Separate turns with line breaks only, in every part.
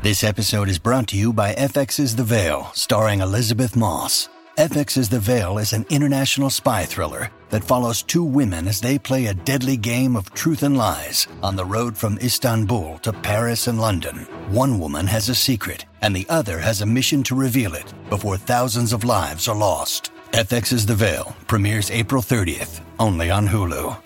This episode is brought to you by FX's The Veil, starring Elizabeth Moss. FX's The Veil is an international spy thriller that follows two women as they play a deadly game of truth and lies on the road from Istanbul to Paris and London. One woman has a secret, and the other has a mission to reveal it before thousands of lives are lost. FX's The Veil premieres April 30th, only on Hulu.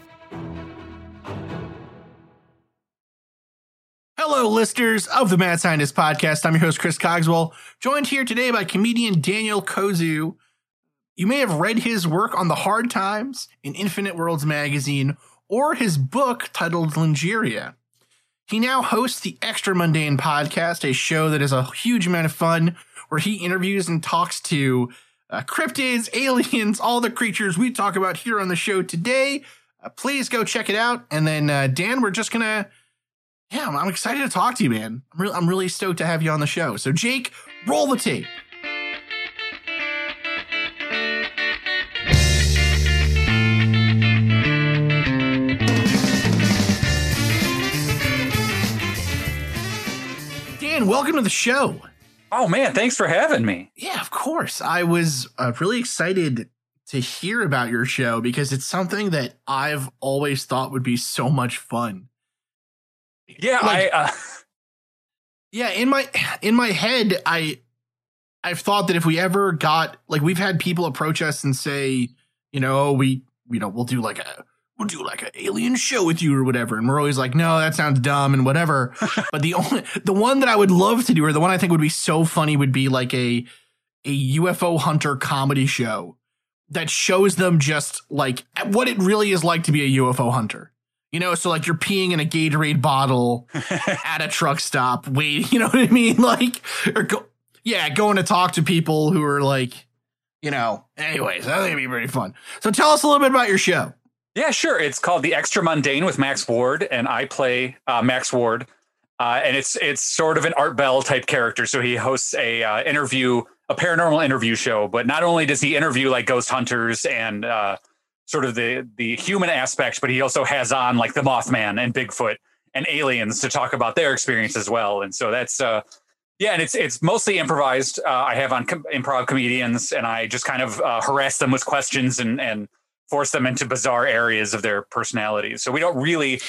Hello, listeners of the Mad Scientist Podcast. I'm your host, Chris Cogswell, joined here today by comedian Daniel Kozu. You may have read his work on The Hard Times in Infinite Worlds magazine or his book titled Lingeria. He now hosts the Extra Mundane Podcast, a show that is a huge amount of fun where he interviews and talks to cryptids, aliens, all the creatures we talk about here on the show today. Please go check it out. And then, Dan, we're just going to... Yeah, I'm excited to talk to you, man. I'm really stoked to have you on the show. So, Jake, roll the tape. Dan, welcome to the show.
Oh, man, thanks for having me.
Yeah, of course. I was really excited to hear about your show because it's something that I've always thought would be so much fun.
Yeah,
yeah, in my head, I've thought that if we ever got, like, we've had people approach us and say, we'll do like an alien show with you or whatever, and we're always like, no, that sounds dumb and whatever. But the one that I would love to do, or the one I think would be so funny, would be like a UFO hunter comedy show that shows them just like what it really is like to be a UFO hunter. So like you're peeing in a Gatorade bottle at a truck stop, waiting, you know what I mean? Like, going to talk to people who are like, anyways, I think it'd be pretty fun. So tell us a little bit about your show.
Yeah, sure. It's called The Extra Mundane with Max Ward, and I play Max Ward. And it's sort of an Art Bell type character. So he hosts a paranormal interview show, but not only does he interview like ghost hunters and, sort of the human aspect, but he also has on like the Mothman and Bigfoot and aliens to talk about their experience as well. And so that's, and it's mostly improvised. I have on improv comedians, and I just kind of harass them with questions and force them into bizarre areas of their personalities. So we don't really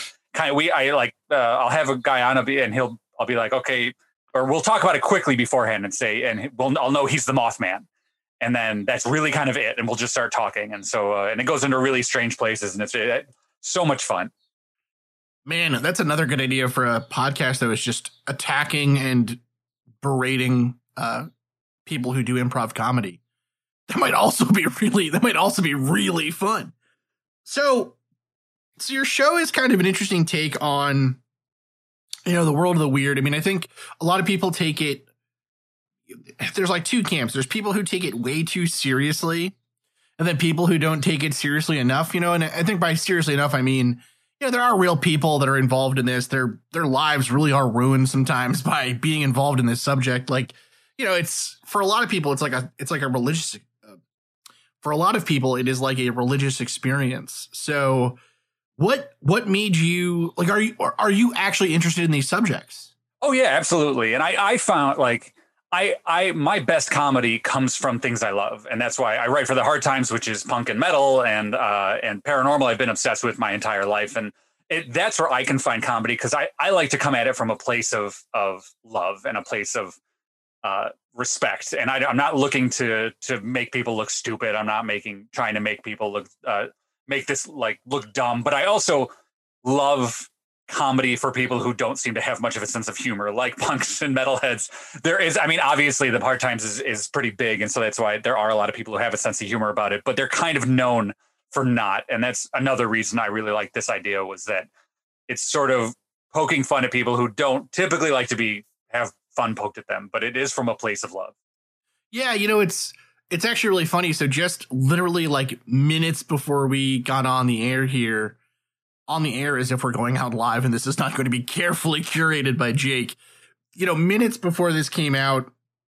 I'll have a guy on and I'll be like, okay, or we'll talk about it quickly beforehand and say, and I'll know he's the Mothman. And then that's really kind of it. And we'll just start talking. And so, and it goes into really strange places, and it's so much fun.
Man, that's another good idea for a podcast that is just attacking and berating people who do improv comedy. That might also be really fun. So your show is kind of an interesting take on, the world of the weird. I mean, I think a lot of people take it. There's like two camps. There's people who take it way too seriously, and then people who don't take it seriously enough, and I think by seriously enough, I mean, there are real people that are involved in this. Their lives really are ruined sometimes by being involved in this subject. Like, it's for a lot of people, it's like a religious, for a lot of people, it is like a religious experience. So what made you like, are you actually interested in these subjects?
Oh yeah, absolutely. And I found like, my best comedy comes from things I love. And that's why I write for The Hard Times, which is punk and metal and paranormal. I've been obsessed with my entire life. And that's where I can find comedy, because I like to come at it from a place of love and a place of respect. And I'm not looking to make people look stupid. I'm not trying to make people look dumb. But I also love comedy for people who don't seem to have much of a sense of humor, like punks and metalheads. Obviously the Hard Times is pretty big, and so that's why there are a lot of people who have a sense of humor about it, but they're kind of known for not. And that's another reason I really like this idea, was that it's sort of poking fun at people who don't typically like to have fun poked at them, but it is from a place of love.
Yeah, it's actually really funny. So just literally like minutes before we got on the air here, on the air as if we're going out live, and this is not going to be carefully curated by Jake. Minutes before this came out,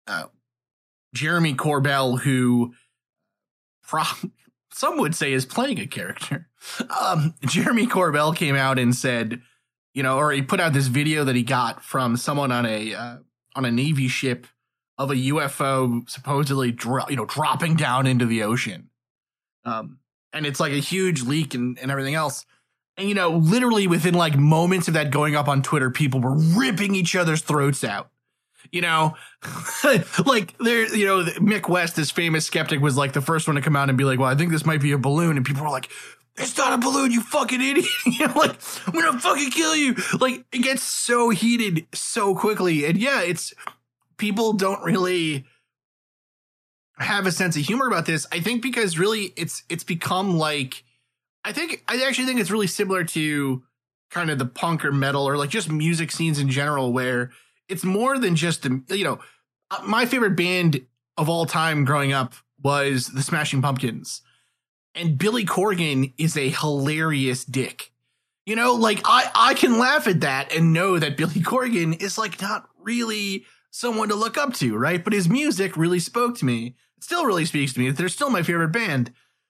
Jeremy Corbell, who some would say is playing a character, Jeremy Corbell came out and said, or he put out this video that he got from someone on on a Navy ship of a UFO supposedly dropping down into the ocean. And it's like a huge leak and everything else. And, literally within like moments of that going up on Twitter, people were ripping each other's throats out. Like Mick West, this famous skeptic, was like the first one to come out and be like, well, I think this might be a balloon. And people were like, it's not a balloon, you fucking idiot. Like, I'm going to fucking kill you. Like, it gets so heated so quickly. And yeah, people don't really have a sense of humor about this. I think because really it's become like, I actually think it's really similar to kind of the punk or metal or like just music scenes in general, where it's more than just my favorite band of all time growing up was the Smashing Pumpkins, and Billy Corgan is a hilarious dick. Like I can laugh at that and know that Billy Corgan is like not really someone to look up to, right? But his music really spoke to me. It still really speaks to me. They're still my favorite band.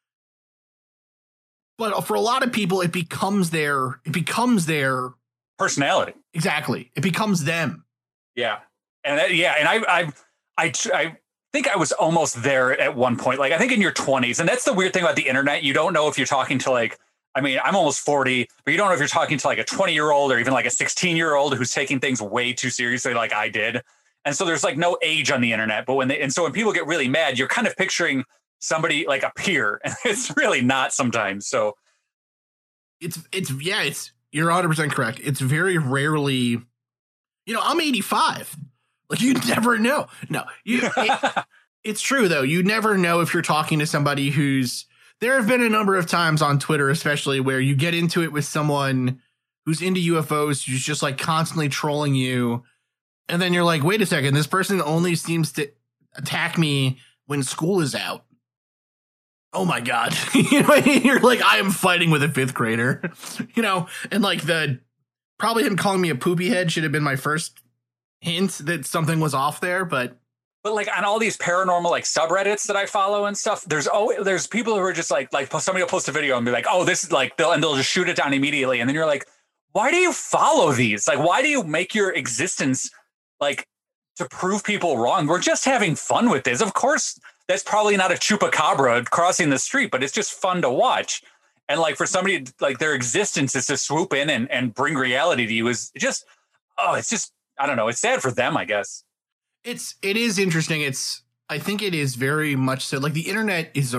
But for a lot of people, it becomes their
personality.
Exactly. It becomes them.
Yeah. And I think I was almost there at one point. Like, I think in your 20s, and that's the weird thing about the internet. You don't know if you're talking to like, I mean, I'm almost 40, but you don't know if you're talking to like a 20-year-old or even like a 16-year-old who's taking things way too seriously like I did. And so there's like no age on the internet. But when people get really mad, you're kind of picturing somebody like a peer, and it's really not sometimes. So
it's you're 100% correct. It's very rarely, I'm 85. Like, you never know. No, it's true though. You never know if you're talking to somebody there have been a number of times on Twitter, especially, where you get into it with someone who's into UFOs, who's just like constantly trolling you. And then you're like, wait a second, this person only seems to attack me when school is out. Oh my God. You're like, I am fighting with a fifth grader, and like probably him calling me a poopy head should have been my first hint that something was off there. But
like on all these paranormal like subreddits that I follow and stuff, there's people who are just like somebody will post a video and be like, oh, this is like, they'll just shoot it down immediately. And then you're like, why do you follow these? Like, why do you make your existence like to prove people wrong? We're just having fun with this. Of course, that's probably not a chupacabra crossing the street, but it's just fun to watch. And like for somebody, like their existence is to swoop in and bring reality to you is just, it's just, I don't know. It's sad for them, I guess.
It is interesting. I think it is very much so. Like the internet has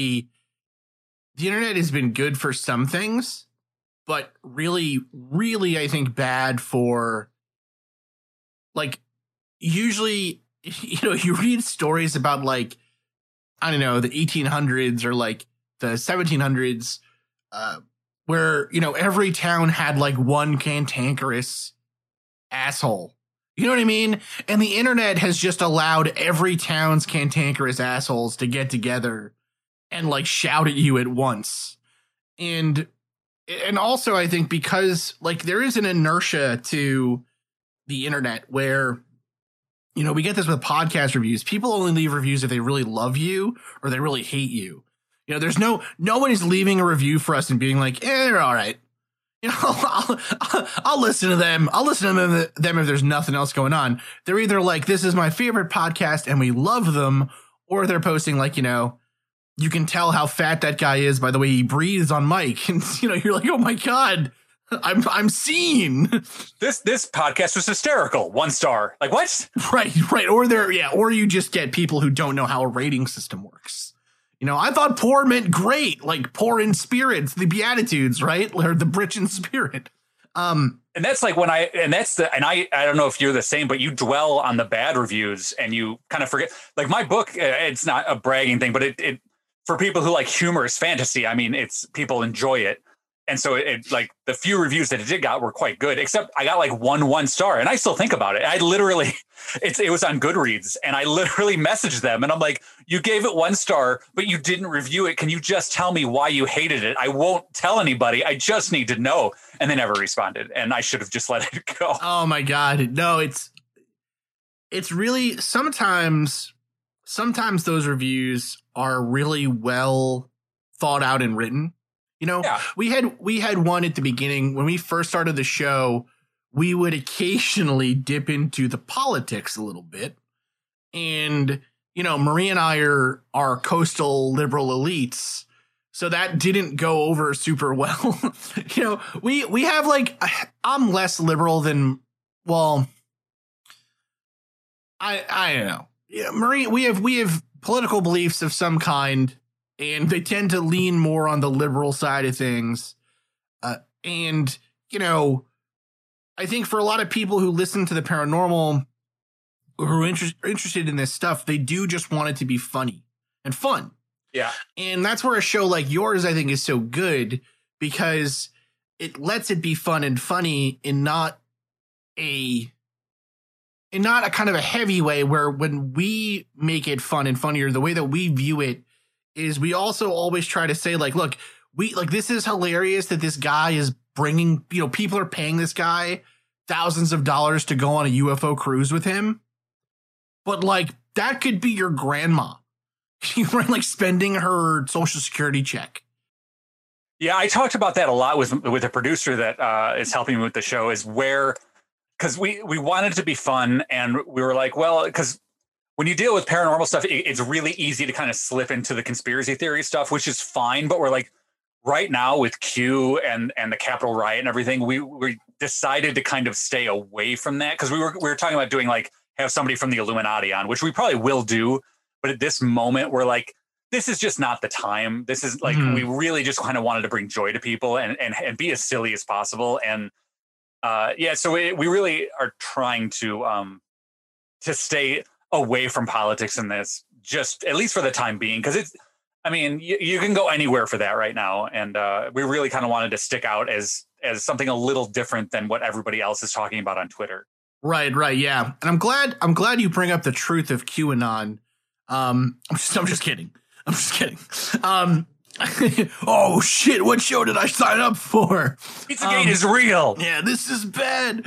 been good for some things, but really, really, I think bad for like, usually, you read stories about like, I don't know, the 1800s or like the 1700s, where, every town had like one cantankerous asshole. You know what I mean? And the internet has just allowed every town's cantankerous assholes to get together and like shout at you at once. And also I think because like there is an inertia to the internet where, we get this with podcast reviews. People only leave reviews if they really love you or they really hate you. There's no one is leaving a review for us and being like, they're all right. I'll listen to them. I'll listen to them if there's nothing else going on. They're either like, this is my favorite podcast and we love them, or they're posting like, you can tell how fat that guy is by the way he breathes on mic. And, you're like, oh my God, I'm seen.
This podcast was hysterical. 1 star. Like what?
Right. Or you just get people who don't know how a rating system works. I thought poor meant great, like poor in spirits, the Beatitudes, right? Or the rich in spirit.
And that's like I don't know if you're the same, but you dwell on the bad reviews and you kind of forget, like my book, it's not a bragging thing, but it for people who like humorous fantasy, I mean, it's people enjoy it. And so it like the few reviews that it did got were quite good, except I got like 1 star and I still think about it. I literally, it was on Goodreads and I literally messaged them and I'm like, you gave it 1 star, but you didn't review it. Can you just tell me why you hated it? I won't tell anybody. I just need to know. And they never responded and I should have just let it go.
Oh my God. No, it's really sometimes those reviews are really well thought out and written. Yeah. We had one at the beginning when we first started the show we would occasionally dip into the politics a little bit. And, you know, Marie and I are coastal liberal elites, so that didn't go over super well. You know, we have like, I'm less liberal than, well, I don't know. Yeah, Marie, we have political beliefs of some kind, and they tend to lean more on the liberal side of things. And, you know, I think for a lot of people who listen to the paranormal, who are interested in this stuff, they do just want it to be funny and fun.
Yeah.
And that's where a show like yours, I think, is so good, because it lets it be fun and funny in not a kind of a heavy way, where when we make it fun and funnier, the way that we view it is we also always try to say, like, look, this is hilarious that this guy is bringing, you know, people are paying this guy thousands of dollars to go on a UFO cruise with him. But like, that could be your grandma. You were like spending her Social Security check.
Yeah, I talked about that a lot with a producer that is helping me with the show, is where, because we wanted it to be fun, and we were like, well, because when you deal with paranormal stuff, it's really easy to kind of slip into the conspiracy theory stuff, which is fine. But we're like, right now with Q and the Capitol riot and everything, we decided to kind of stay away from that, because we were talking about doing, like, have somebody from the Illuminati on, which we probably will do. But at this moment, we're like, this is just not the time. This is like, we really just kind of wanted to bring joy to people and be as silly as possible. And so we really are trying to stay away from politics in this, just at least for the time being, because it's, I mean, you can go anywhere for that right now. And we really kind of wanted to stick out as something a little different than what everybody else is talking about on Twitter. Right.
Yeah. And I'm glad you bring up the truth of QAnon. I'm just kidding. Oh shit, what show did I sign up for?
Pizzagate is real.
Yeah, this is bad.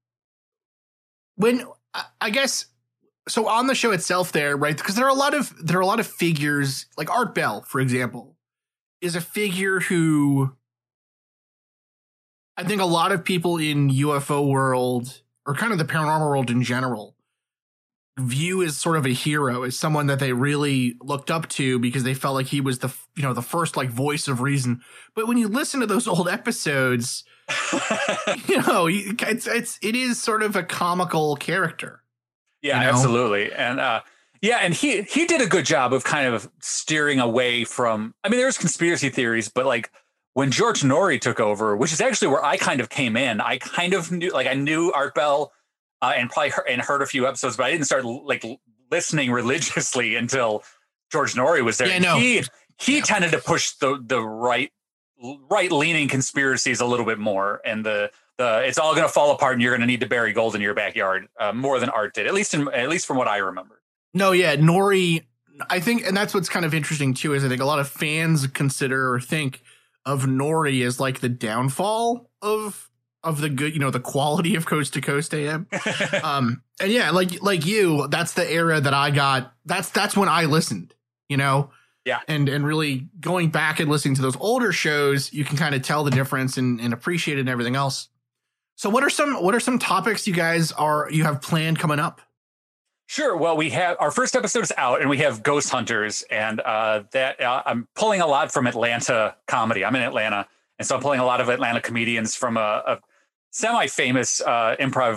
When I guess so on the show itself there, right? Because there are a lot of figures, like Art Bell, for example, is a figure who I think a lot of people in UFO world, or kind of the paranormal world in general, view as sort of a hero, as someone that they really looked up to because they felt like he was the first like voice of reason. But when you listen to those old episodes, you know, it is sort of a comical character.
Yeah,
you know?
Absolutely. And and he did a good job of kind of steering away from, I mean, there's conspiracy theories, but like when George Norrie took over, which is actually where I kind of came in, I kind of knew, like, I knew Art Bell and probably heard a few episodes, but I didn't start like listening religiously until George Norrie was there.
Yeah, no.
He tended to push the right leaning conspiracies a little bit more, and the it's all going to fall apart and you're going to need to bury gold in your backyard more than Art did, at least from what I remember.
No, yeah, Norrie, I think, and that's what's kind of interesting too, is I think a lot of fans consider or think of Norrie as like the downfall of the good, you know, the quality of Coast to Coast AM. And yeah, like you, that's the era that I got. That's when I listened, you know?
Yeah. And
really going back and listening to those older shows, you can kind of tell the difference and appreciate it and everything else. So what are some topics you have planned coming up?
Sure. Well, we have our first episode is out, and we have Ghost Hunters, and I'm pulling a lot from Atlanta comedy. I'm in Atlanta, and so I'm pulling a lot of Atlanta comedians from a semi-famous improv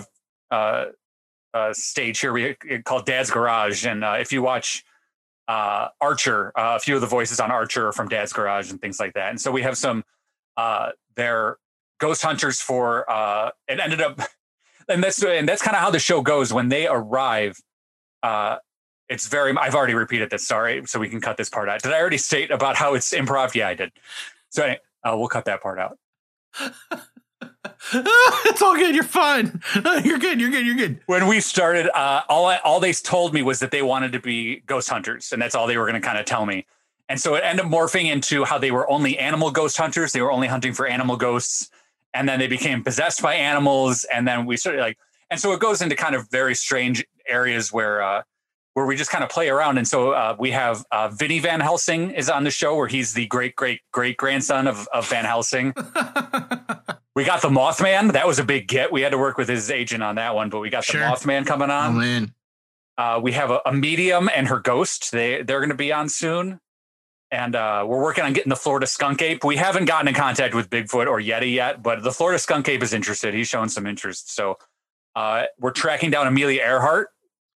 stage here called Dad's Garage. And if you watch Archer, a few of the voices on Archer are from Dad's Garage and things like that. And so we have some their Ghost Hunters for it ended up, and that's kind of how the show goes when they arrive. It's very, I've already repeated this, sorry, so we can cut this part out. Did I already state about how it's improv? Yeah, I did. So anyway, we'll cut that part out.
It's all good. You're fine. You're good.
When we started, all they told me was that they wanted to be ghost hunters, and that's all they were going to kind of tell me. And so it ended up morphing into how they were only animal ghost hunters. They were only hunting for animal ghosts, and then they became possessed by animals. And then we started and so it goes into kind of very strange areas where we just kind of play around. And so we have Vinny Van Helsing is on the show, where he's the great grandson of Van Helsing. We got the Mothman. That was a big get. We had to work with his agent on that one, but we got the Mothman coming on.
Oh, man.
We have a medium and her ghost. They're going to be on soon. And we're working on getting the Florida skunk ape. We haven't gotten in contact with Bigfoot or Yeti yet, but the Florida skunk ape is interested. He's showing some interest. So we're tracking down Amelia Earhart.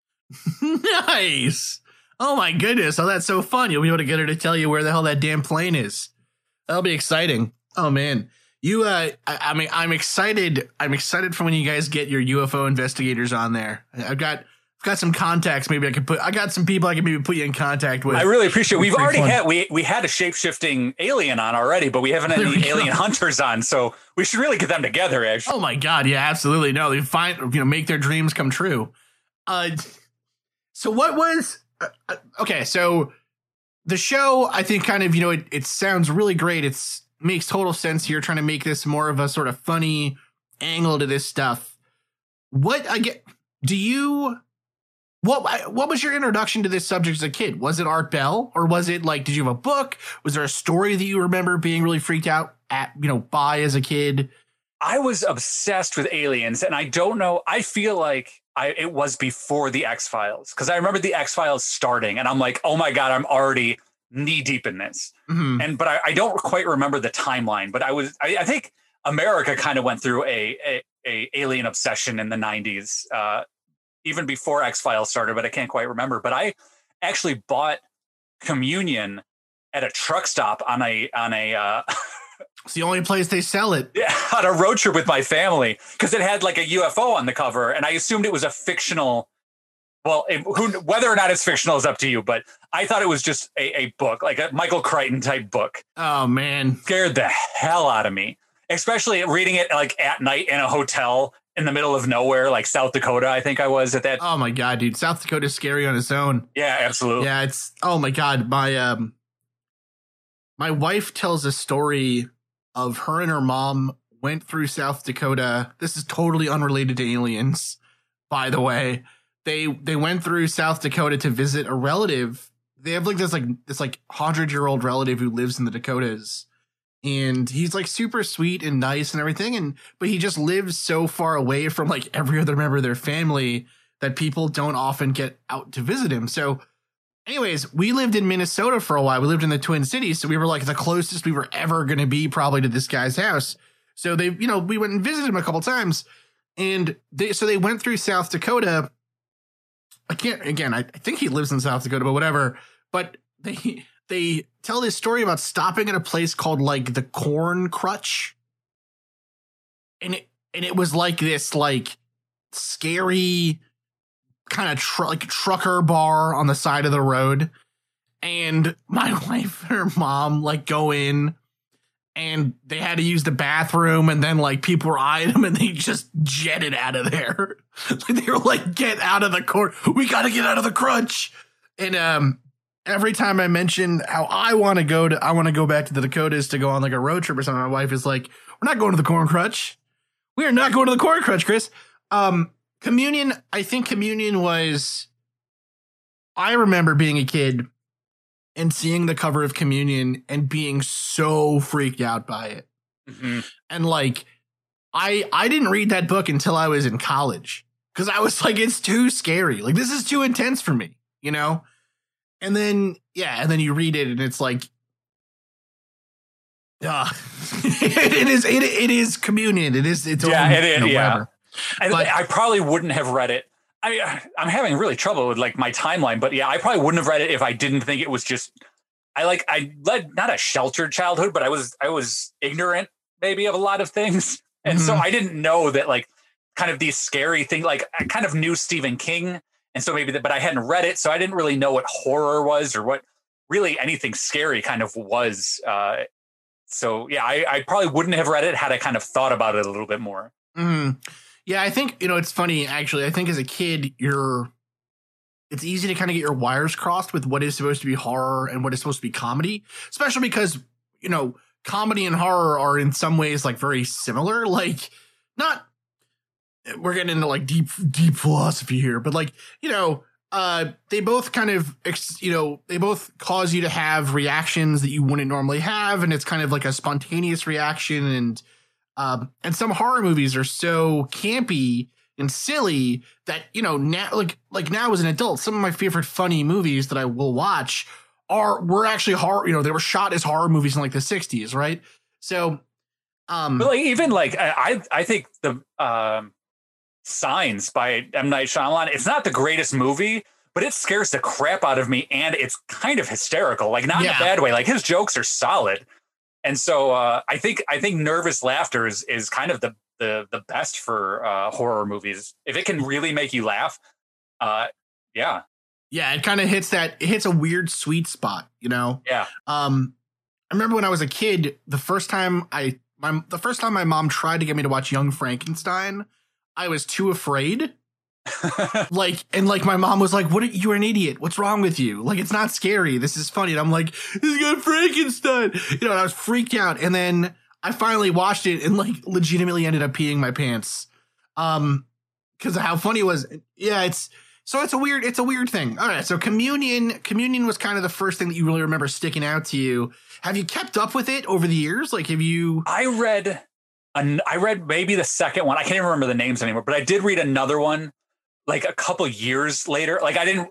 Nice. Oh, my goodness. Oh, that's so fun. You'll be able to get her to tell you where the hell that damn plane is. That'll be exciting. Oh, man. You, I mean, I'm excited. I'm excited for when you guys get your UFO investigators on there. I've got some contacts. Maybe I got some people I can maybe put you in contact with.
I really appreciate it. We've already had, we had a shape-shifting alien on already, but we haven't had any alien hunters on. So we should really get them together, actually.
Oh my God. Yeah, absolutely. No, they make their dreams come true. So what was, okay. So the show, I think kind of, it sounds really great. Makes total sense here, trying to make this more of a sort of funny angle to this stuff. What was your introduction to this subject as a kid? Was it Art Bell, or was it like, did you have a book? Was there a story that you remember being really freaked out by as a kid?
I was obsessed with aliens, and I don't know. I feel like it was before the X-Files, because I remember the X-Files starting, and I'm like, oh my God, I'm already knee deep in this. Mm-hmm. But I don't quite remember the timeline. But I think America kind of went through a alien obsession in the 90s, even before X-Files started. But I can't quite remember. But I actually bought Communion at a truck stop on a
it's the only place they sell it.
Yeah, on a road trip with my family, because it had like a UFO on the cover, and I assumed it was a fictional. Well, whether or not it's fictional is up to you, but I thought it was just a book, like a Michael Crichton type book.
Oh, man.
Scared the hell out of me, especially reading it like at night in a hotel in the middle of nowhere, like South Dakota, I think I was at that.
Oh, my God, dude. South Dakota's scary on its own.
Yeah, absolutely.
Yeah, oh, my God. My wife tells a story of her and her mom went through South Dakota. This is totally unrelated to aliens, by the way. They went through South Dakota to visit a relative. They have this 100-year-old relative who lives in the Dakotas, and he's like super sweet and nice and everything. But he just lives so far away from like every other member of their family that people don't often get out to visit him. So anyways, we lived in Minnesota for a while. We lived in the Twin Cities. So we were like the closest we were ever going to be probably to this guy's house. So we went and visited him a couple times, and they went through South Dakota. I think he lives in South Dakota, but whatever. But they tell this story about stopping at a place called like the Corn Crutch. And it was like this like scary kind of trucker bar on the side of the road. And my wife and her mom like go in, and they had to use the bathroom, and then like people were eyeing them, and they just jetted out of there. They were like, "Get out of the court! We got to get out of the crutch!" And every time I mention how I want to go back to the Dakotas to go on like a road trip or something, my wife is like, "We're not going to the Corn Crutch. We are not going to the Corn Crutch, Chris." Communion. I think Communion was. I remember being a kid and seeing the cover of Communion and being so freaked out by it. Mm-hmm. And like, I didn't read that book until I was in college, because I was like, it's too scary. Like, this is too intense for me, And then you read it and it's like, it is Communion. It's
yeah. I probably wouldn't have read it. I'm having really trouble with like my timeline, but yeah, I probably wouldn't have read it if I didn't think it was just, I led not a sheltered childhood, but I was ignorant maybe of a lot of things. And so I didn't know that like kind of these scary things, like I kind of knew Stephen King. And so maybe but I hadn't read it. So I didn't really know what horror was or what really anything scary kind of was. So yeah, I probably wouldn't have read it had I kind of thought about it a little bit more.
Mm-hmm. Yeah, I think, it's funny, actually. I think as a kid, it's easy to kind of get your wires crossed with what is supposed to be horror and what is supposed to be comedy, especially because, comedy and horror are in some ways like very similar. Like, we're getting into like deep philosophy here, but like, they both kind of, they both cause you to have reactions that you wouldn't normally have. And it's kind of like a spontaneous reaction. And And some horror movies are so campy and silly that, you know, now, like now as an adult, some of my favorite funny movies that I will watch were actually horror, you know, they were shot as horror movies in like the 60s, right? So,
but like even like I think the Signs by M. Night Shyamalan, it's not the greatest movie, but it scares the crap out of me, and it's kind of hysterical, like not in a bad way. Like his jokes are solid. And so I think nervous laughter is kind of the best for horror movies. If it can really make you laugh, yeah.
Yeah, it kind of hits a weird sweet spot, you know?
Yeah.
I remember when I was a kid, the first time my mom tried to get me to watch Young Frankenstein, I was too afraid. like my mom was like, you're an idiot. What's wrong with you? Like, it's not scary. This is funny. And I'm like, this is got Frankenstein. You know, and I was freaked out. And then I finally watched it and like legitimately ended up peeing my pants. Because of how funny it was. Yeah, it's a weird thing. All right. So communion was kind of the first thing that you really remember sticking out to you. Have you kept up with it over the years? Like, have you? I read
maybe the second one. I can't even remember the names anymore, but I did read another one like a couple years later. Like the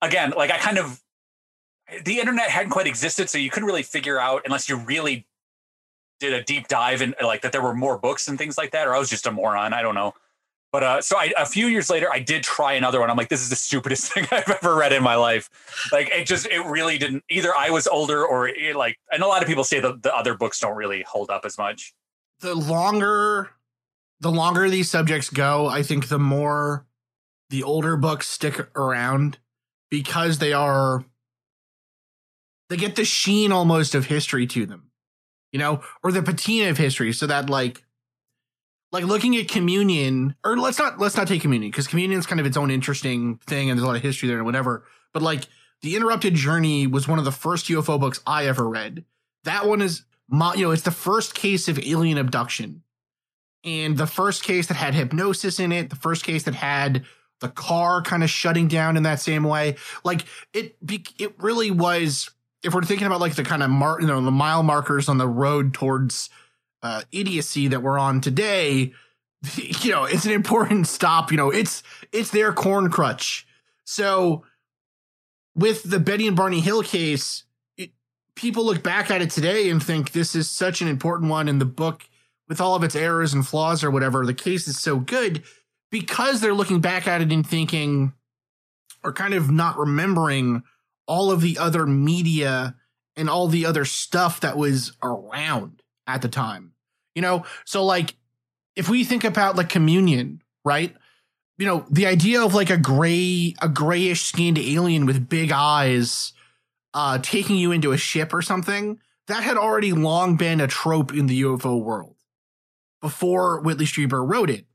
internet hadn't quite existed, so you couldn't really figure out unless you really did a deep dive in like that there were more books and things like that, or I was just a moron. I don't know. But a few years later, I did try another one. I'm like, this is the stupidest thing I've ever read in my life. Like it really didn't. Either I was older or and a lot of people say the other books don't really hold up as much.
The longer these subjects go, I think the more the older books stick around because they get the sheen almost of history to them, you know, or the patina of history. So that like looking at Communion, or let's not take Communion, because Communion is kind of its own interesting thing and there's a lot of history there and whatever. But like The Interrupted Journey was one of the first UFO books I ever read. That one is, it's the first case of alien abduction, and the first case that had hypnosis in it, the first case that had the car kind of shutting down in that same way. Like it really was, if we're thinking about like the kind of the mile markers on the road towards idiocy that we're on today, you know, it's an important stop. You know, it's their corn crutch. So with the Betty and Barney Hill case, people look back at it today and think this is such an important one, in the book, with all of its errors and flaws or whatever, the case is so good because they're looking back at it and thinking, or kind of not remembering all of the other media and all the other stuff that was around at the time. You know, so like if we think about like Communion, right? You know, the idea of like a grayish skinned alien with big eyes taking you into a ship or something, that had already long been a trope in the UFO world before Whitley Strieber wrote it.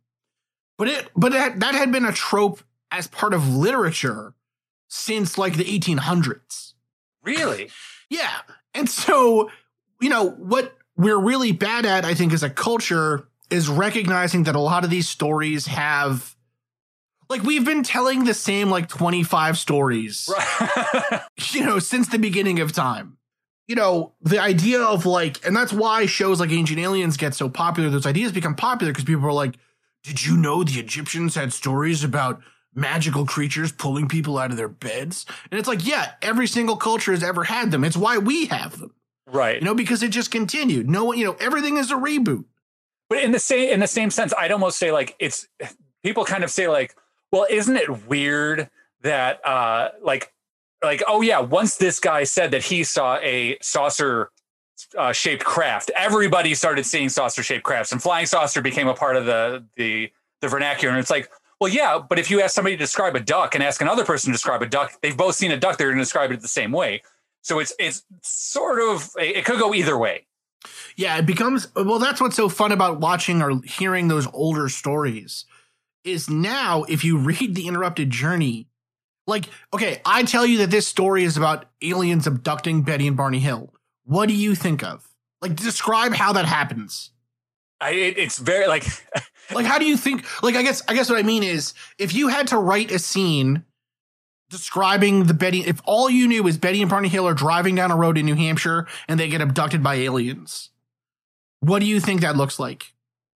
But that had been a trope as part of literature since like the 1800s.
Really?
Yeah. And so, you know, what we're really bad at, I think, as a culture is recognizing that a lot of these stories have, like, we've been telling the same like 25 stories, right. You know, since the beginning of time. You know, the idea of like, and that's why shows like Ancient Aliens get so popular. Those ideas become popular because people are like, did you know the Egyptians had stories about magical creatures pulling people out of their beds? And it's like, yeah, every single culture has ever had them. It's why we have them.
Right.
You know, because it just continued. No one, you know, everything is a reboot.
But in the same sense, I'd almost say like it's, people kind of say like, well, isn't it weird that like, oh yeah, once this guy said that he saw a saucer shaped craft, everybody started seeing saucer shaped crafts, and flying saucer became a part of the vernacular. And it's like, well, yeah, but if you ask somebody to describe a duck and ask another person to describe a duck, they've both seen a duck, they're going to describe it the same way. So it's sort of, it could go either way.
Yeah, it becomes, well, that's what's so fun about watching or hearing those older stories is now if you read The Interrupted Journey, like, okay, I tell you that this story is about aliens abducting Betty and Barney Hill. What do you think of? Like, describe how that happens.
It's very like,
like, how do you think? Like, I guess what I mean is, if you had to write a scene describing the Betty, if all you knew is Betty and Barney Hill are driving down a road in New Hampshire and they get abducted by aliens, what do you think that looks like?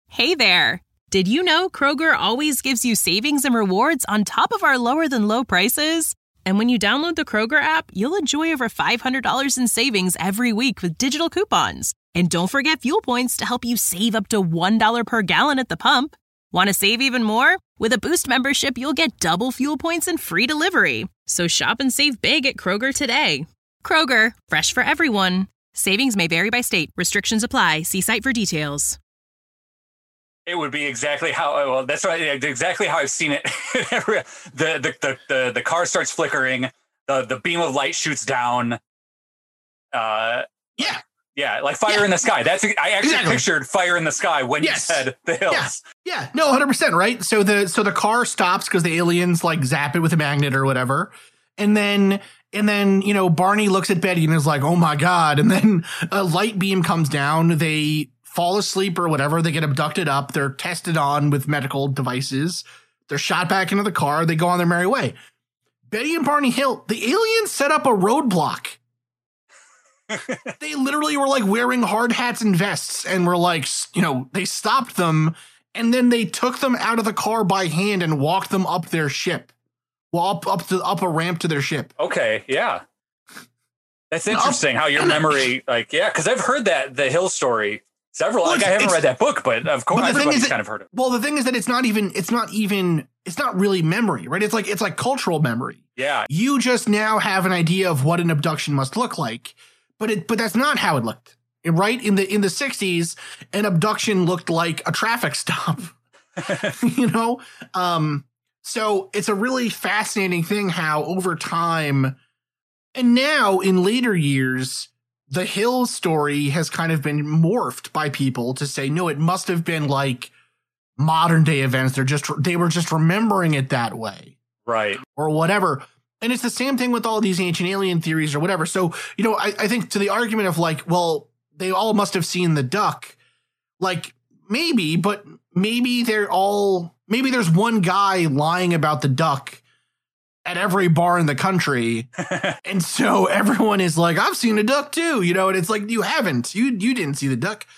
Hey there! Did you know Kroger always gives you savings and rewards on top of our lower-than-low prices? And when you download the Kroger app, you'll enjoy over $500 in savings every week with digital coupons. And don't forget fuel points to help you save up to $1 per gallon at the pump. Want to save even more? With a Boost membership, you'll get double fuel points and free delivery. So shop and save big at Kroger today. Kroger, fresh for everyone. Savings may vary by state. Restrictions apply. See site for details.
It would be exactly how. Well, that's right. Exactly how I've seen it. the car starts flickering. The beam of light shoots down. Yeah, like fire in the sky. I actually pictured fire in the sky when you said the hills.
Yeah, no, 100%, right? So the car stops because the aliens like zap it with a magnet or whatever, and then Barney looks at Betty and is like, "Oh my god!" And then a light beam comes down. They fall asleep or whatever. They get abducted up. They're tested on with medical devices. They're shot back into the car. They go on their merry way. Betty and Barney Hill, the aliens set up a roadblock. They literally were like wearing hard hats and vests and were like, they stopped them and then they took them out of the car by hand and walked them up their ship. Well, up a ramp to their ship.
Okay, yeah. That's interesting how your memory, because I've heard the Hill story. I haven't read that book, but of course everybody's kind of heard it.
Well, the thing is that it's not really memory, right? It's like cultural memory.
Yeah.
You just now have an idea of what an abduction must look like, but that's not how it looked, right? In the 60s, an abduction looked like a traffic stop, So it's a really fascinating thing how over time, and now in later years, the Hill story has kind of been morphed by people to say, no, it must have been like modern day events. They were just remembering it that way.
Right.
Or whatever. And it's the same thing with all these ancient alien theories or whatever. So, I think to the argument of like, well, they all must have seen the duck. Like maybe, but maybe there's one guy lying about the duck at every bar in the country. And so everyone is like, I've seen a duck too, and it's like, you haven't, you didn't see the duck,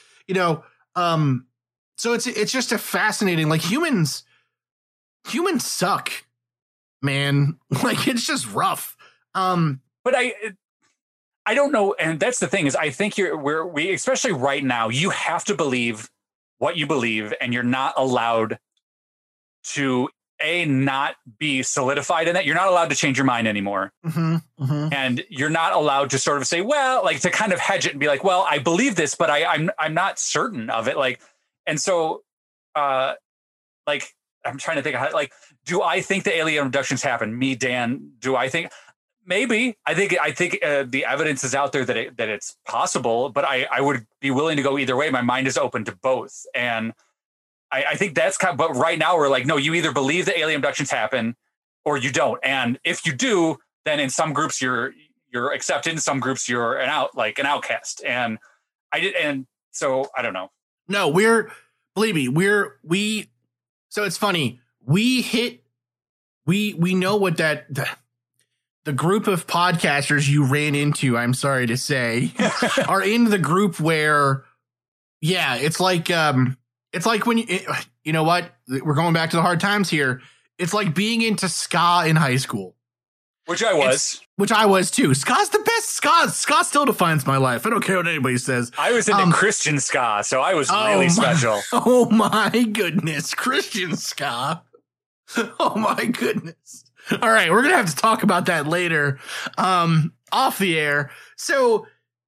so it's just a fascinating, like humans suck, man. Like, it's just rough.
But I don't know. And that's the thing is, I think we, especially right now, you have to believe what you believe and you're not allowed to not be solidified in that. You're not allowed to change your mind anymore.
Mm-hmm, mm-hmm.
And you're not allowed to sort of say, well, like to kind of hedge it and be like, well, I believe this, but I'm not certain of it. Like, and so, I'm trying to think of how, do I think the alien abductions happen? Me, Dan, do I think maybe, I think the evidence is out there that it's possible, but I would be willing to go either way. My mind is open to both. And I think that's but right now we're like, no, you either believe that alien abductions happen or you don't. And if you do, then in some groups you're accepted, in some groups you're an outcast. And so I don't know.
No, believe me, so it's funny. We know what the group of podcasters you ran into, I'm sorry to say, are in the group where, yeah, it's like when you know what? We're going back to the hard times here. It's like being into ska in high school.
Which I was
too. Ska's the best. Ska still defines my life. I don't care what anybody says.
I was into Christian ska, so I was really special.
Oh my goodness. Christian ska. Oh my goodness. All right. We're going to have to talk about that later off the air. So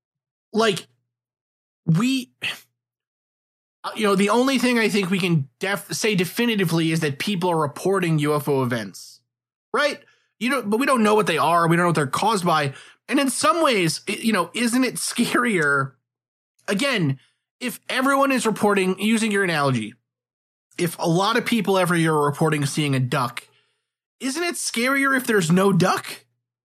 the only thing I think we can say definitively is that people are reporting UFO events, right? But we don't know what they are. We don't know what they're caused by. And in some ways, isn't it scarier? Again, if everyone is reporting, using your analogy, if a lot of people every year are reporting seeing a duck, isn't it scarier if there's no duck?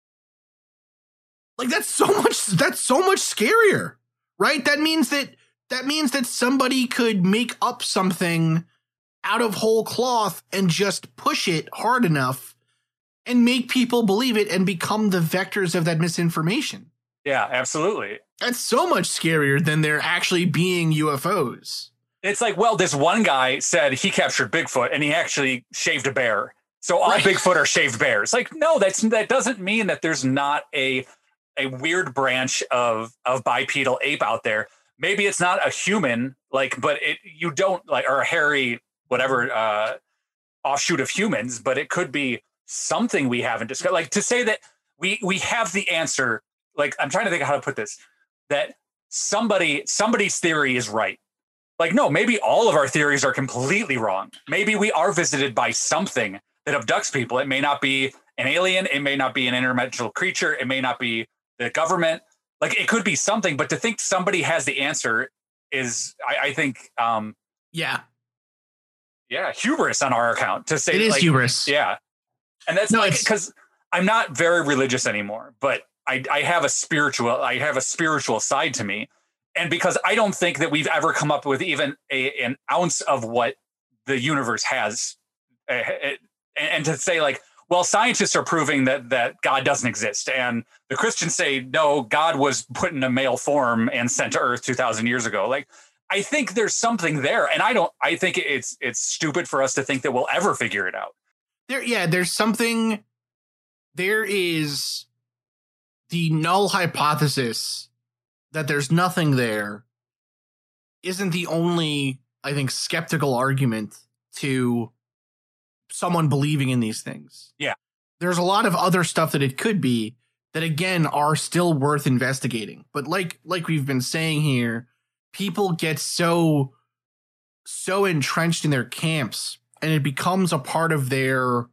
Like that's so much scarier, right? That means that somebody could make up something out of whole cloth and just push it hard enough and make people believe it and become the vectors of that misinformation.
Yeah, absolutely.
That's so much scarier than there actually being UFOs.
It's like, well, this one guy said he captured Bigfoot and he actually shaved a bear. So all Bigfoot are shaved bears. Like, no, that doesn't mean that there's not a weird branch of bipedal ape out there. Maybe it's not a human, like, but you don't like, or a hairy, whatever, offshoot of humans, but it could be something we haven't discussed. Like, to say that we have the answer, like, I'm trying to think of how to put this, that somebody's theory is right. Like, no, maybe all of our theories are completely wrong. Maybe we are visited by something that abducts people. It may not be an alien. It may not be an interdimensional creature. It may not be the government. Like, it could be something, but to think somebody has the answer is, I think, hubris on our account to say
it is hubris.
Yeah. And that's because I'm not very religious anymore, but I have a spiritual side to me. And because I don't think that we've ever come up with even an ounce of what the universe has. And to say, like, well, scientists are proving that God doesn't exist. And the Christians say, no, God was put in a male form and sent to Earth 2,000 years ago. Like, I think there's something there. And I think it's stupid for us to think that we'll ever figure it out.
There's something. There is the null hypothesis that there's nothing there isn't the only, I think, skeptical argument to someone believing in these things.
Yeah.
There's a lot of other stuff that it could be that, again, are still worth investigating. But like we've been saying here, people get so entrenched in their camps, and it becomes a part of their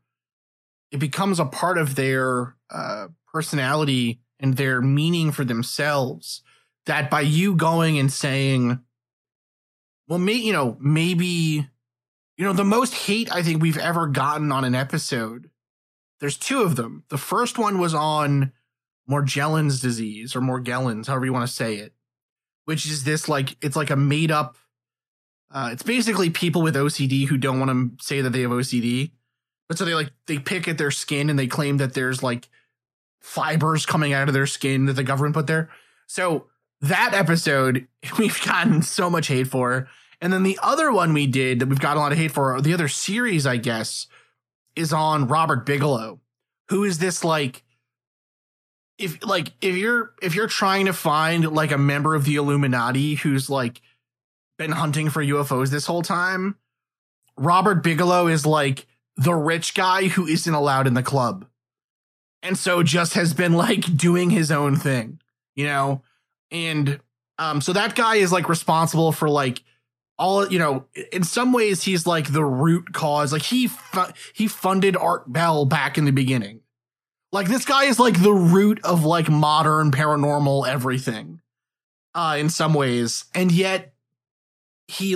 personality and their meaning for themselves, that by you going and saying, well, maybe the most hate I think we've ever gotten on an episode, there's two of them. The first one was on Morgellons disease, or Morgellons, however you want to say it, which is this, like, it's like a made up, it's basically people with OCD who don't want to say that they have OCD. But so they pick at their skin and they claim that there's like fibers coming out of their skin that the government put there. So that episode we've gotten so much hate for. And then the other one we did that we've got a lot of hate for, or the other series, I guess, is on Robert Bigelow, who is this, like, if you're trying to find like a member of the Illuminati who's like been hunting for UFOs this whole time, Robert Bigelow is like the rich guy who isn't allowed in the club. And so just has been like doing his own thing, and so that guy is like responsible for like all, in some ways he's like the root cause. Like he funded Art Bell back in the beginning. Like, this guy is like the root of like modern paranormal everything, in some ways. And yet he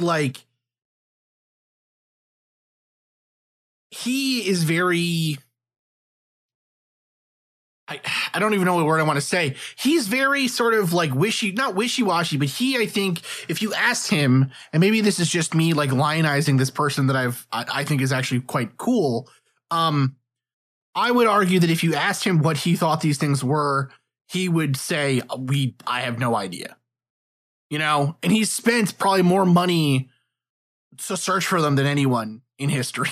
is very, I don't even know what word I want to say. He's very sort of like not wishy-washy, but I think if you asked him, and maybe this is just me like lionizing this person that I think is actually quite cool. I would argue that if you asked him what he thought these things were, he would say, I have no idea, and he's spent probably more money to search for them than anyone in history,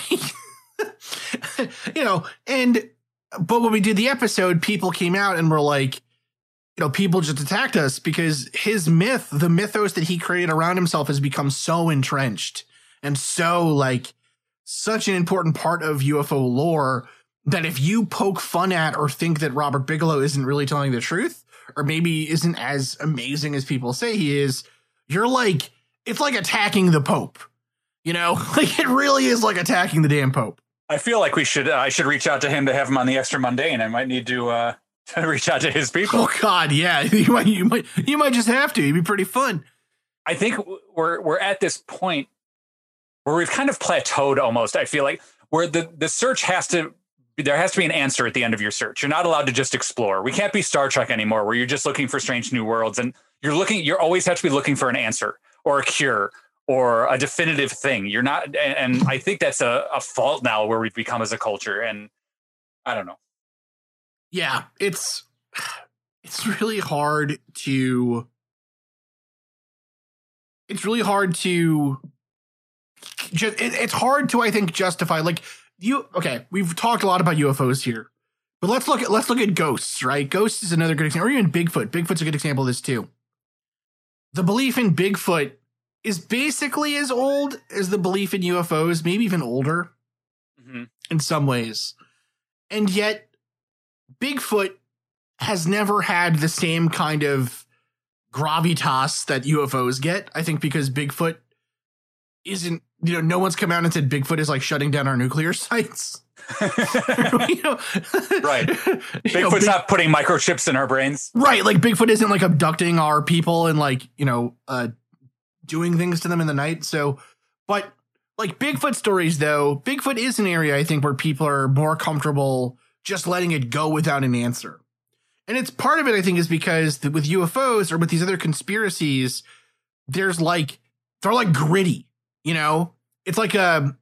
but when we did the episode, people came out and were like, people just attacked us because the mythos that he created around himself has become so entrenched and so like such an important part of UFO lore that if you poke fun at or think that Robert Bigelow isn't really telling the truth, or maybe isn't as amazing as people say he is, you're like, it's like attacking the Pope, like it really is like attacking the damn Pope.
I feel like I should reach out to him to have him on the Extra Mundane. I might need to reach out to his people.
Oh God, yeah, you might just have to. It'd be pretty fun.
I think we're at this point where we've kind of plateaued almost. I feel like where the search there has to be an answer at the end of your search. You're not allowed to just explore. We can't be Star Trek anymore, where you're just looking for strange new worlds, and you always have to be looking for an answer or a cure or a definitive thing. You're not, and I think that's a fault now where we've become as a culture, and I don't know.
Yeah, it's really hard to it's hard to, I think, justify like okay, we've talked a lot about UFOs here, but let's look at ghosts, right? Ghosts is another good example, or even Bigfoot. Bigfoot's a good example of this too. The belief in Bigfoot is basically as old as the belief in UFOs, maybe even older in some ways. And yet Bigfoot has never had the same kind of gravitas that UFOs get. I think because Bigfoot isn't, no one's come out and said Bigfoot is like shutting down our nuclear sites.
Right. Bigfoot's not putting microchips in our brains.
Right. Like Bigfoot isn't like abducting our people and like, doing things to them in the night. So, but like Bigfoot stories though, Bigfoot is an area I think where people are more comfortable just letting it go without an answer. And it's part of it, I think, is because with UFOs or with these other conspiracies, they're like gritty, it's like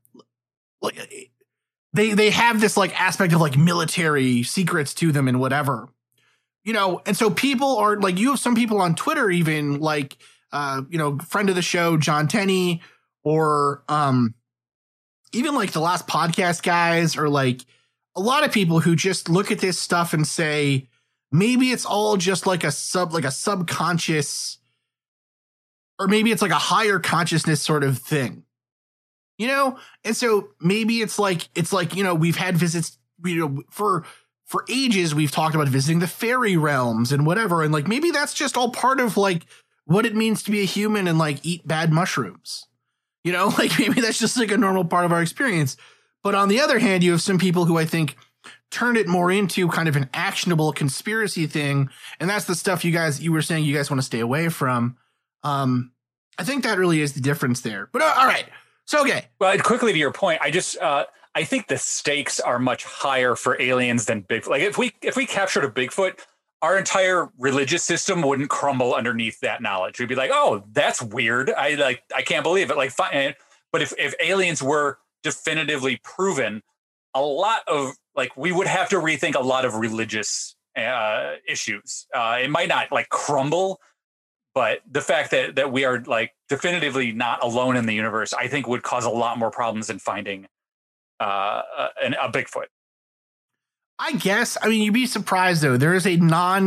they have this like aspect of like military secrets to them and whatever, and so people are like, you have some people on Twitter, even like, friend of the show, John Tenney, or even like the Last Podcast guys, or like a lot of people who just look at this stuff and say, maybe it's all just like a subconscious, or maybe it's like a higher consciousness sort of thing, And so maybe it's like, we've had visits, for ages, we've talked about visiting the fairy realms and whatever. And like, maybe that's just all part of like what it means to be a human and like eat bad mushrooms, like maybe that's just like a normal part of our experience. But on the other hand, you have some people who I think turn it more into kind of an actionable conspiracy thing. And that's the stuff you were saying you guys want to stay away from. I think that really is the difference there. But all right. So, okay.
Well, quickly to your point, I think the stakes are much higher for aliens than Bigfoot. Like if we captured a Bigfoot, our entire religious system wouldn't crumble underneath that knowledge. We'd be like, oh, that's weird. I can't believe it. Like, fine. But if aliens were definitively proven, a lot of like, we would have to rethink a lot of religious issues. It might not like crumble, but the fact that we are like definitively not alone in the universe, I think would cause a lot more problems in finding a Bigfoot.
I guess. I mean, you'd be surprised though. There is a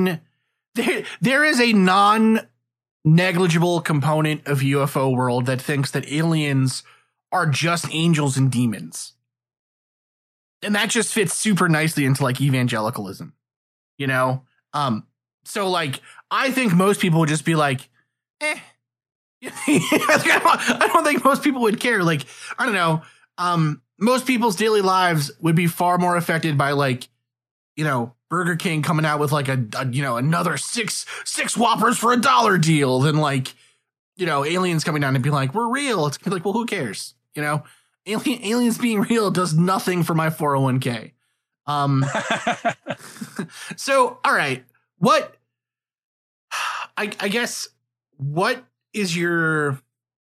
non-negligible component of UFO world that thinks that aliens are just angels and demons. And that just fits super nicely into like evangelicalism, So like, I think most people would just be like, I don't think most people would care. Like, I don't know. Most people's daily lives would be far more affected by like, Burger King coming out with like another six Whoppers for $1 deal than like, aliens coming down and be like, we're real. It's like, well, who cares? Aliens being real does nothing for my 401k. So, all right. What, I guess, what is your,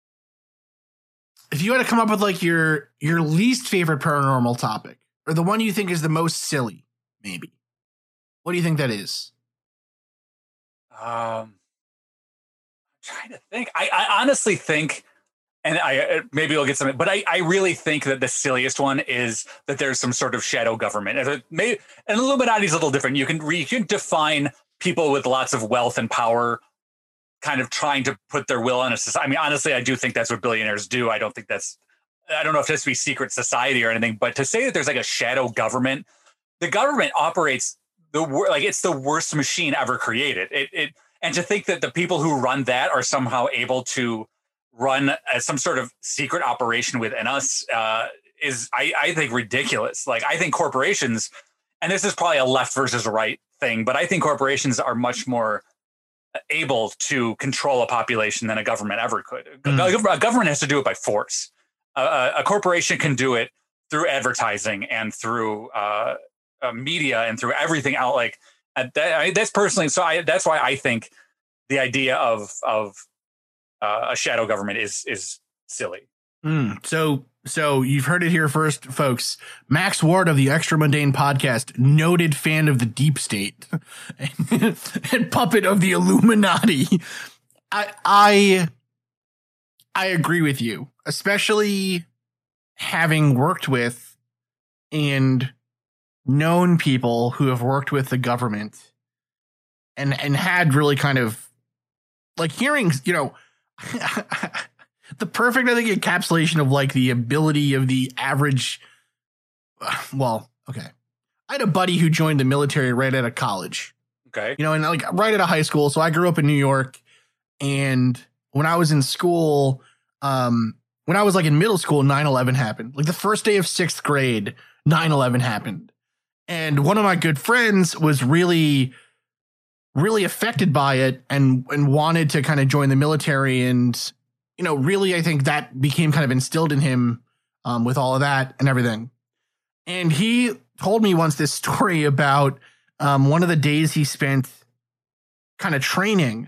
if you had to come up with like your least favorite paranormal topic, or the one you think is the most silly, maybe, what do you think that is?
I'm trying to think. I honestly think, and maybe I'll get something, but I really think that the silliest one is that there's some sort of shadow government. And Illuminati is a little different. You can define people with lots of wealth and power kind of trying to put their will on a society. I mean, honestly, I do think that's what billionaires do. I don't know if it has to be secret society or anything, but to say that there's like a shadow government, the government operates it's the worst machine ever created. And to think that the people who run that are somehow able to run some sort of secret operation within us is, I think, ridiculous. Like, I think corporations, and this is probably a left versus right thing, but I think corporations are much more able to control a population than a government ever could. A government has to do it by force. A corporation can do it through advertising and through media and through everything out. Like that's personally. So that's why I think the idea of a shadow government is silly.
So you've heard it here first, folks. Max Ward of the Extra Mundane Podcast, noted fan of the deep state and puppet of the Illuminati. I agree with you, especially having worked with and known people who have worked with the government and had really kind of like hearing, you know, the perfect, I think, encapsulation of like the ability of the average. Well, okay. I had a buddy who joined the military right out of college.
Okay.
You know, and like right out of high school. So I grew up in New York. And when I was in school, when I was like in middle school, 9/11 happened. Like the first day of 6th grade, 9/11 happened. And one of my good friends was really, really affected by it and wanted to kind of join the military. And, you know, really, I think that became kind of instilled in him with all of that and everything. And he told me once this story about one of the days he spent kind of training.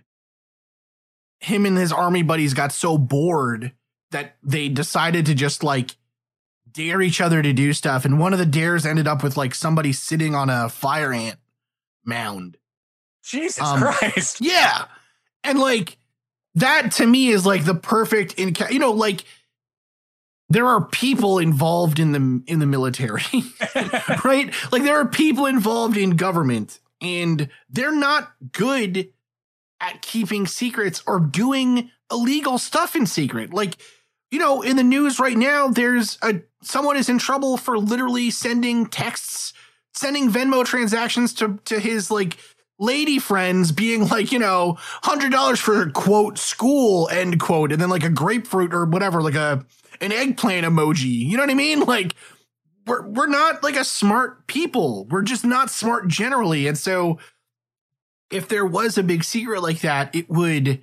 Him and his army buddies got so bored that they decided to just like dare each other to do stuff. And one of the dares ended up with like somebody sitting on a fire ant mound.
Jesus Christ.
Yeah. And like that to me is like the perfect, you know, like there are people involved in the military, right? Like there are people involved in government and they're not good at keeping secrets or doing illegal stuff in secret. Like, you know, in the news right now, there's someone is in trouble for literally sending texts, sending Venmo transactions to his like lady friends being like, you know, $100 for quote school, end quote, and then like a grapefruit or whatever, like an eggplant emoji. You know what I mean? Like we're not like a smart people. We're just not smart generally. And so if there was a big secret like that, it would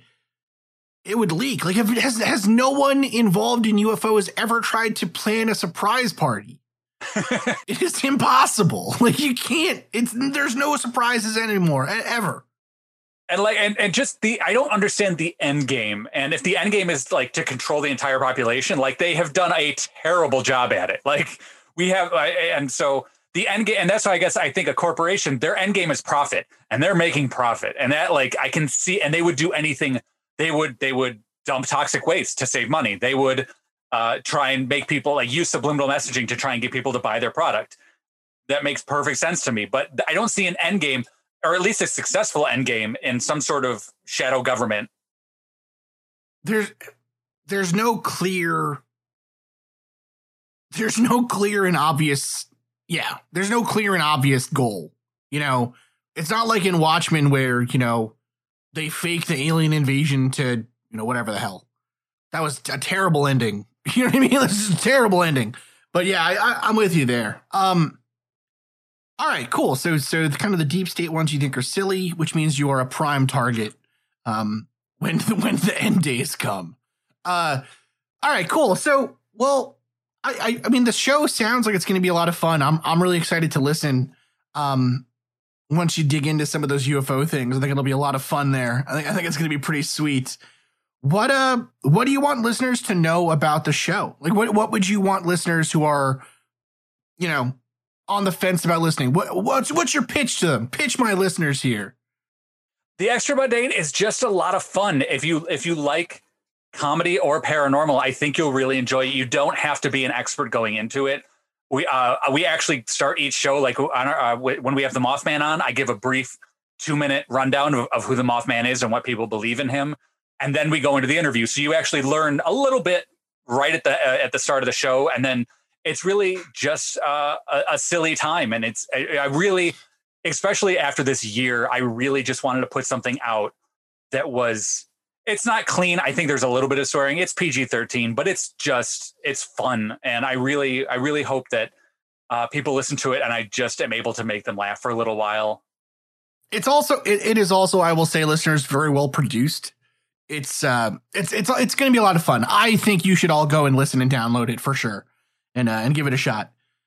leak. Like, has no one involved in UFOs ever tried to plan a surprise party? It is impossible. Like, you can't. There's no surprises anymore, ever.
And like, and just I don't understand the end game. And if the end game is like to control the entire population, like they have done a terrible job at it. Like we have, and so. The end game, and that's why I guess I think a corporation, their end game is profit, and they're making profit, and that like I can see, and they would do anything. They would dump toxic waste to save money. They would try and make people like use subliminal messaging to try and get people to buy their product. That makes perfect sense to me, but I don't see an end game, or at least a successful end game in some sort of shadow government.
There's no clear and obvious. Yeah, there's no clear and obvious goal. You know, it's not like in Watchmen where, you know, they fake the alien invasion to, you know, whatever the hell. That was a terrible ending. You know what I mean? This is a terrible ending. But yeah, I'm with you there. All right, cool. So kind of the deep state ones you think are silly, which means you are a prime target when the end days come. All right, cool. So, well, I mean, the show sounds like it's going to be a lot of fun. I'm really excited to listen. Once you dig into some of those UFO things, I think it'll be a lot of fun there. I think it's going to be pretty sweet. What do you want listeners to know about the show? Like, what would you want listeners who are, you know, on the fence about listening? What's your pitch to them? Pitch my listeners here.
The Extra Mundane is just a lot of fun. If you like comedy or paranormal, I think you'll really enjoy it. You don't have to be an expert going into it. We actually start each show like on when we have the Mothman on. I give a brief 2-minute rundown of who the Mothman is and what people believe in him, and then we go into the interview. So you actually learn a little bit right at the start of the show, and then it's really just a silly time. And I really, especially after this year, I really just wanted to put something out that was. It's not clean. I think there's a little bit of swearing. It's PG-13, but it's fun. And I really hope that people listen to it and I just am able to make them laugh for a little while.
It is also, I will say, listeners, very well produced. It's going to be a lot of fun. I think you should all go and listen and download it for sure and give it a shot.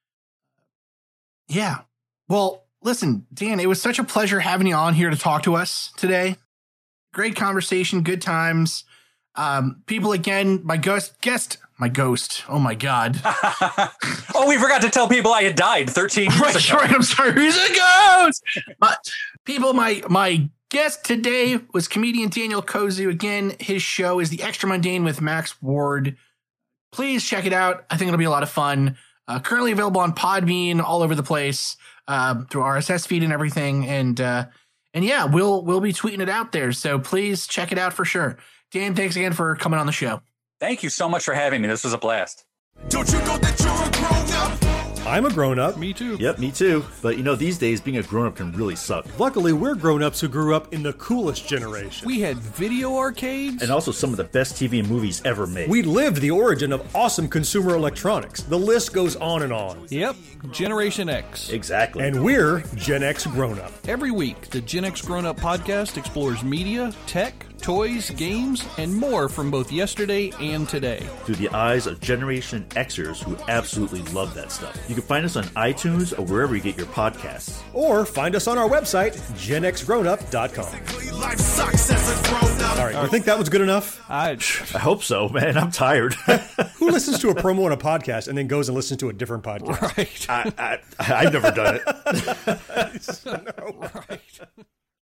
Yeah. Well, listen, Dan, it was such a pleasure having you on here to talk to us today. Great conversation, good times. People, again, my ghost. Oh my God.
Oh, we forgot to tell people I had died 13 years ago.
Right, I'm sorry. Who's a ghost? But people, my guest today was comedian Daniel Kozu. Again, his show is The Extra Mundane with Max Ward. please check it out. I think it'll be a lot of fun. Currently available on Podbean, all over the place, through RSS feed and everything. And yeah, we'll be tweeting it out there. So please check it out for sure. Dan, thanks again for coming on the show.
Thank you so much for having me. This was a blast.
Don't you know that you're a grown-up?
I'm a grown-up.
Me too.
Yep, me too. But these days being a grown-up can really suck.
Luckily, we're grown-ups who grew up in the coolest generation.
We had video arcades.
And also some of the best TV and movies ever made.
We lived the origin of awesome consumer electronics. The list goes on and on.
Yep, Generation X.
Exactly.
And we're Gen X grown-up.
Every week, the Gen X Grown Up podcast explores media, tech, toys, games, and more from both yesterday and today.
Through the eyes of Generation Xers who absolutely love that stuff. You can find us on iTunes or wherever you get your podcasts.
Or find us on our website, genxgrownup.com.
Life sucks as a grown-up.
All right, you think that was good enough?
I hope so, man. I'm tired.
Who listens to a promo on a podcast and then goes and listens to a different podcast?
Right.
I've never done it.
No.
Right.